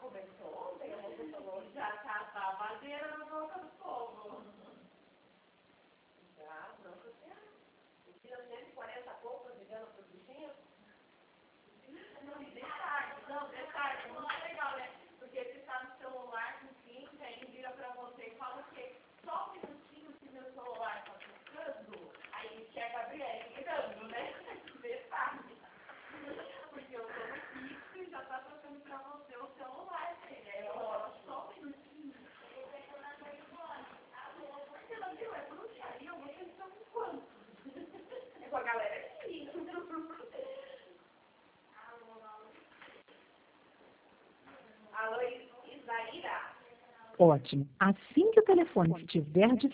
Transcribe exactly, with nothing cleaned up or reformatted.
começou ontem, a moça falou, já tá, tá a madeira na boca do povo. Já, nossa senhora. Tira cento e quarenta poucos ligando para os bichinhos. Não, detalhe, não, detalhe, muito legal, né? Porque você está no celular com cinco, aí ele vira para você e fala que só um minutinho que meu celular está tocando, aí chega a Gabriela ligando, né? Detalhe. Porque eu tô no fixo e já tá tocando pra você o celular, filha. É hora, só um minutinho. Porque ela viu, é bruxaria, vocês estão com quanto? É com a galera aqui. Alô, Isaíra? Ótimo. Assim que o telefone estiver